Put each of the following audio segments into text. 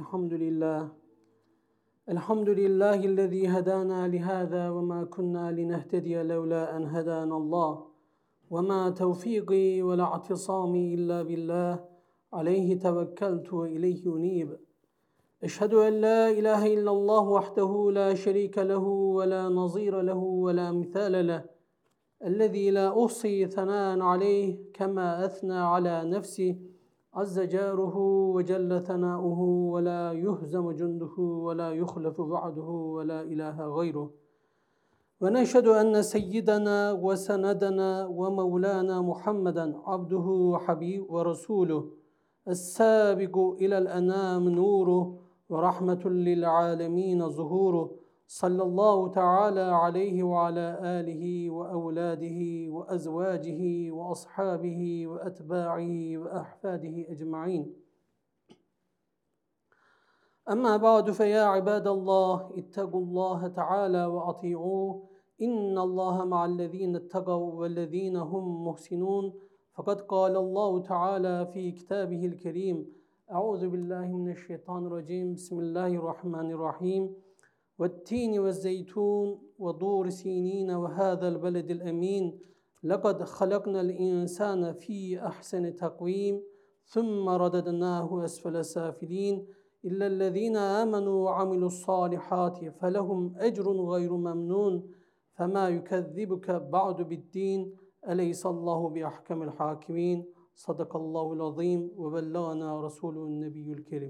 الحمد لله الحمد لله الذي هدانا لهذا وما كنا لنهتدي لولا أن هدانا الله وما توفيقي ولا اعتصامي إلا بالله عليه توكلت وإليه أنيب أشهد أن لا إله إلا الله وحده لا شريك له ولا نظير له ولا مثال له الذي لا أحصي ثناء عليه كما أثنى على نفسه عز جاره وجل ثناؤه ولا يهزم جنده ولا يخلف بعده ولا إله غيره ونشهد أن سيدنا وسندنا ومولانا محمدا عبده وحبيب ورسوله السابق إلى الأنام نوره ورحمة للعالمين ظهوره صلى الله تعالى عليه وعلى آله وأولاده وأزواجه وأصحابه وأتباعه وأحفاده أجمعين أما بعد فيا عباد الله اتقوا الله تعالى وأطيعوه إن الله مع الذين اتقوا والذين هم محسنون فقد قال الله تعالى في كتابه الكريم أعوذ بالله من الشيطان الرجيم بسم الله الرحمن الرحيم والتين والزيتون وطور سينين وهذا البلد الأمين لقد خلقنا الإنسان في أحسن تقويم ثم رددناه أسفل سافلين إلا الذين آمنوا وعملوا الصالحات فلهم أجر غير ممنون فما يكذبك بعد بالدين أليس الله بأحكم الحاكمين صدق الله العظيم وبلغنا رسوله النبي الكريم.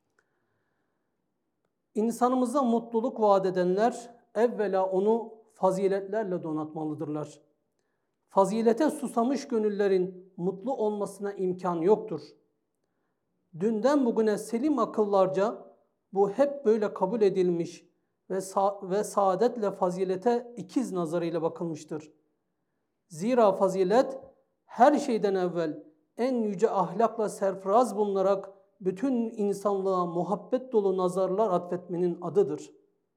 İnsanımıza mutluluk vaat edenler evvela onu faziletlerle donatmalıdırlar. Fazilete susamış gönüllerin mutlu olmasına imkan yoktur. Dünden bugüne selim akıllarca bu hep böyle kabul edilmiş ve saadetle fazilete ikiz nazarıyla bakılmıştır. Zira fazilet her şeyden evvel en yüce ahlakla serfiraz bulunarak bütün insanlığa muhabbet dolu nazarlar atfetmenin adıdır.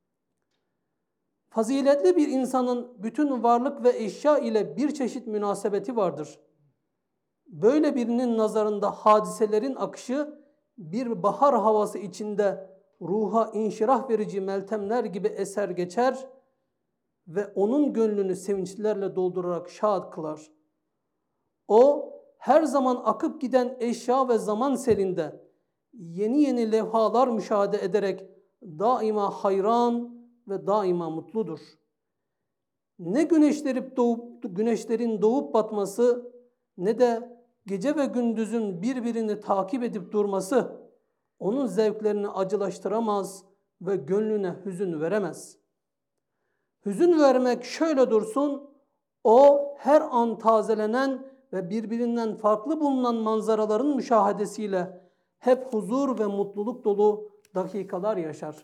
Faziletli bir insanın bütün varlık ve eşya ile bir çeşit münasebeti vardır. Böyle birinin nazarında hadiselerin akışı bir bahar havası içinde ruha inşirah verici meltemler gibi eser geçer ve onun gönlünü sevinçlerle doldurarak şad kılar. O her zaman akıp giden eşya ve zaman selinde yeni yeni levhalar müşahede ederek daima hayran ve daima mutludur. Ne güneşlerin doğup batması ne de gece ve gündüzün birbirini takip edip durması onun zevklerini acılaştıramaz ve gönlüne hüzün veremez. Hüzün vermek şöyle dursun, o her an tazelenen ve birbirinden farklı bulunan manzaraların müşahedesiyle hep huzur ve mutluluk dolu dakikalar yaşar.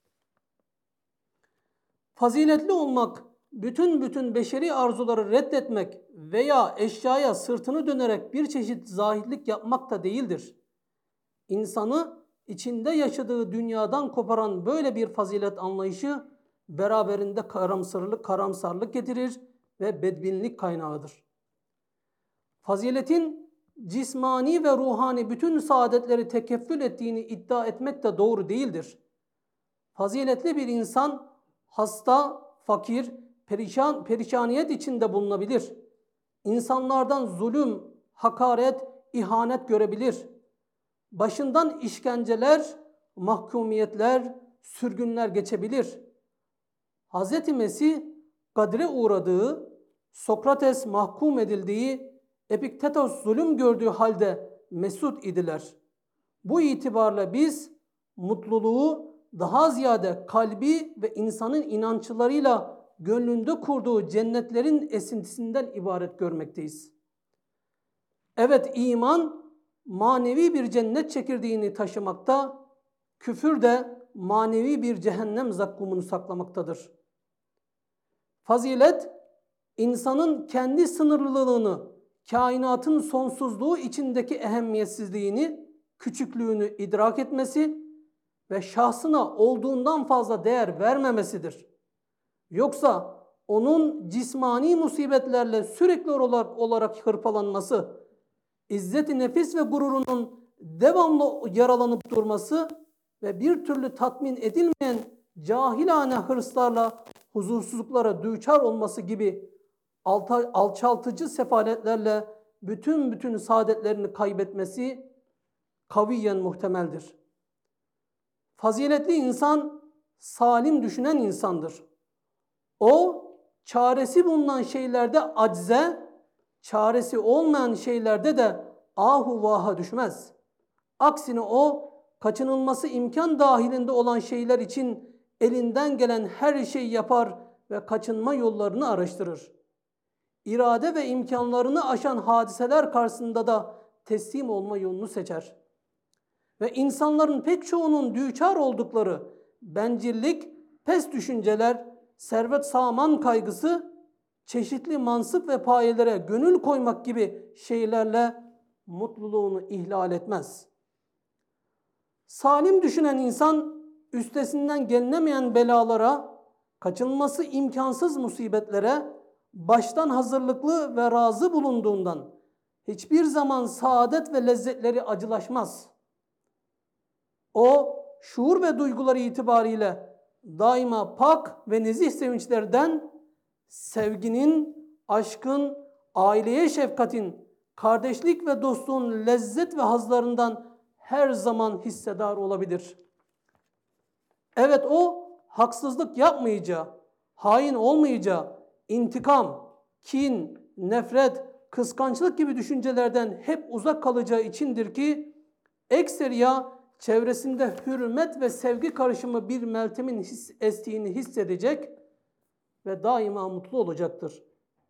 Faziletli olmak, bütün beşeri arzuları reddetmek veya eşyaya sırtını dönerek bir çeşit zahitlik yapmak da değildir. İnsanı içinde yaşadığı dünyadan koparan böyle bir fazilet anlayışı beraberinde karamsarlık getirir ve bedbinlik kaynağıdır. Faziletin cismani ve ruhani bütün saadetleri tekeffül ettiğini iddia etmek de doğru değildir. Faziletli bir insan hasta, fakir, perişaniyet içinde bulunabilir. İnsanlardan zulüm, hakaret, ihanet görebilir. Başından işkenceler, mahkumiyetler, sürgünler geçebilir. Hz. Mesih kadre uğradığı, Sokrates mahkum edildiği, Epiktetos zulüm gördüğü halde mesut idiler. Bu itibarla biz mutluluğu daha ziyade kalbi ve insanın inançlarıyla gönlünde kurduğu cennetlerin esintisinden ibaret görmekteyiz. Evet, iman manevi bir cennet çekirdeğini taşımakta, küfür de manevi bir cehennem zakkumunu saklamaktadır. Fazilet, insanın kendi sınırlılığını, kainatın sonsuzluğu içindeki ehemmiyetsizliğini, küçüklüğünü idrak etmesi ve şahsına olduğundan fazla değer vermemesidir. Yoksa onun cismani musibetlerle sürekli olarak hırpalanması, izzet-i nefis ve gururunun devamlı yaralanıp durması ve bir türlü tatmin edilmeyen cahilane hırslarla huzursuzluklara düçar olması gibi alçaltıcı sefaletlerle bütün saadetlerini kaybetmesi kaviyen muhtemeldir. Faziletli insan salim düşünen insandır. O çaresi bulunan şeylerde acze, çaresi olmayan şeylerde de ahu vaha düşmez. Aksine o kaçınılması imkan dahilinde olan şeyler için elinden gelen her şeyi yapar ve kaçınma yollarını araştırır. İrade ve imkanlarını aşan hadiseler karşısında da teslim olma yolunu seçer. Ve insanların pek çoğunun düçar oldukları bencillik, pes düşünceler, servet saman kaygısı, çeşitli mansıp ve payelere gönül koymak gibi şeylerle mutluluğunu ihlal etmez. Salim düşünen insan üstesinden gelinemeyen belalara, kaçınılması imkansız musibetlere baştan hazırlıklı ve razı bulunduğundan hiçbir zaman saadet ve lezzetleri acılaşmaz. O şuur ve duyguları itibariyle daima pak ve nezih sevinçlerden, sevginin, aşkın, aileye şefkatin, kardeşlik ve dostluğun lezzet ve hazlarından her zaman hissedar olabilir. Evet, o haksızlık yapmayacağı, hain olmayacağı, intikam, kin, nefret, kıskançlık gibi düşüncelerden hep uzak kalacağı içindir ki ekseriya çevresinde hürmet ve sevgi karışımı bir meltemin estiğini hissedecek ve daima mutlu olacaktır.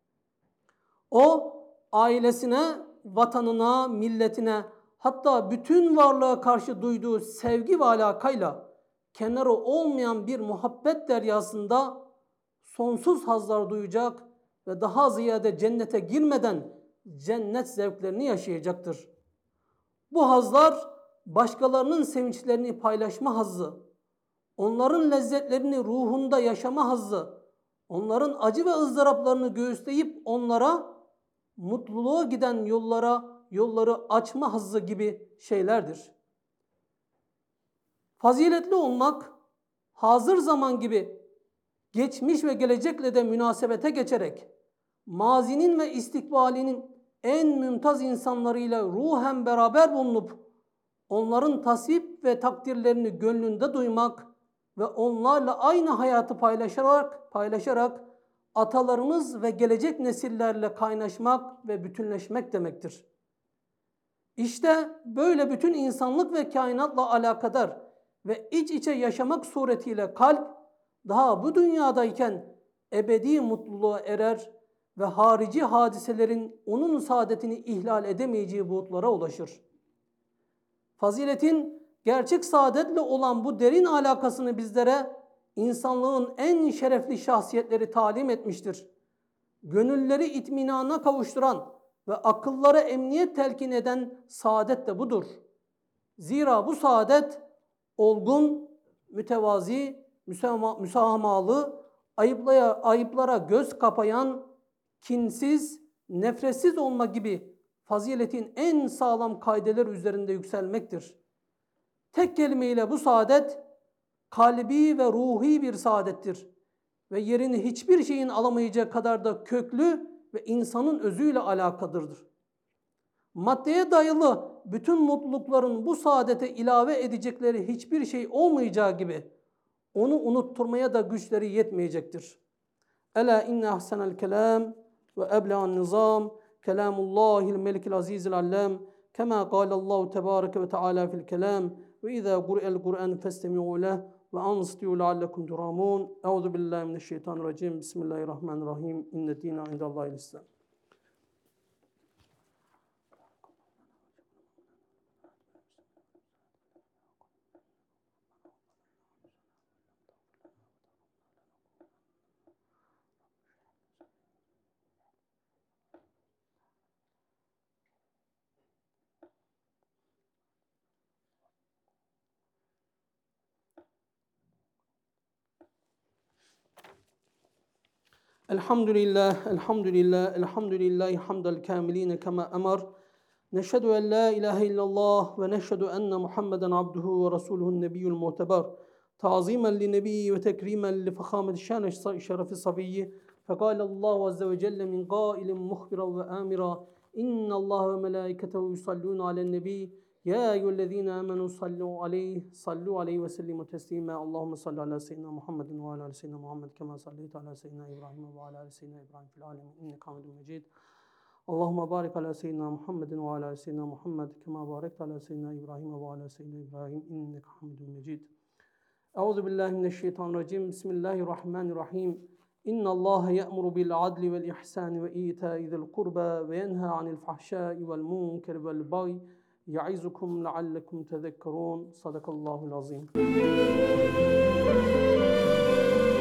O ailesine, vatanına, milletine, hatta bütün varlığa karşı duyduğu sevgi ve alakayla kenarı olmayan bir muhabbet deryasında sonsuz hazlar duyacak ve daha ziyade cennete girmeden cennet zevklerini yaşayacaktır. Bu hazlar başkalarının sevinçlerini paylaşma hazzı, onların lezzetlerini ruhunda yaşama hazzı, onların acı ve ızdıraplarını göğüsleyip onlara mutluluğa giden yolları açma hazzı gibi şeylerdir. Faziletli olmak, hazır zaman gibi geçmiş ve gelecekle de münasebete geçerek mazinin ve istikbalinin en mümtaz insanlarıyla ruhen beraber bulunup onların tasvip ve takdirlerini gönlünde duymak ve onlarla aynı hayatı paylaşarak atalarımız ve gelecek nesillerle kaynaşmak ve bütünleşmek demektir. İşte böyle bütün insanlık ve kainatla alakadar ve iç içe yaşamak suretiyle kalp daha bu dünyadayken ebedi mutluluğa erer ve harici hadiselerin onun saadetini ihlal edemeyeceği buğutlara ulaşır. Faziletin gerçek saadetle olan bu derin alakasını bizlere insanlığın en şerefli şahsiyetleri talim etmiştir. Gönülleri itminana kavuşturan ve akıllara emniyet telkin eden saadet de budur. Zira bu saadet olgun, mütevazi, müsamahalı, ayıplara göz kapayan, kinsiz, nefretsiz olma gibi faziletin en sağlam kaideler üzerinde yükselmektir. Tek kelimeyle bu saadet kalbi ve ruhi bir saadettir ve yerini hiçbir şeyin alamayacağı kadar da köklü ve insanın özüyle alakadırdır. Maddeye dayalı bütün mutlulukların bu saadete ilave edecekleri hiçbir şey olmayacağı gibi onu unutturmaya da güçleri yetmeyecektir. Ela inne ahsenel kelam ve eble'an nizam kelamullahil melikil azizil allem kema kâlallahu tebâreke ve teâlâ fil kelam ve izâ kure'el Kur'an festemi'û leh ve ansitu leallekum turhamun. Euzu billahi mineşşeytanirracim. Bismillahirrahmanirrahim. İnne dîne indallâhil İslam. Elhamdülillah, elhamdülillah, elhamdülillahi hamdel kamilina kema emar. نشهد أن لا إله إلا الله ونشهد أن محمدا عبده ورسوله النبي المعتبر تعظيما لنبيه وتكريما لفخامة الشان شرف الصفي فقال الله عز وجل من قائل مخبرا وآمرا إن الله وملائكته يصلون على النبي يا أيها الذين آمنوا صلوا عليه وسلموا تسليما اللهم صل على سيدنا محمد وعلى آل سيدنا محمد كما صليت على سيدنا إبراهيم وعلى آل سيدنا إبراهيم في العالمين إنك حميد مجيد اللهم بارك على سيدنا محمد وعلى آل سيدنا محمد كما باركت على سيدنا إبراهيم وعلى آل سيدنا إبراهيم إنك حميد مجيد أعوذ بالله من الشيطان الرجيم بسم الله الرحمن الرحيم إن الله يأمر بالعدل والإحسان وإيتاء ذي القربى وينهى عن الفحشاء والمنكر والبغي يعظكم لعلكم تذكرون صدق الله العظيم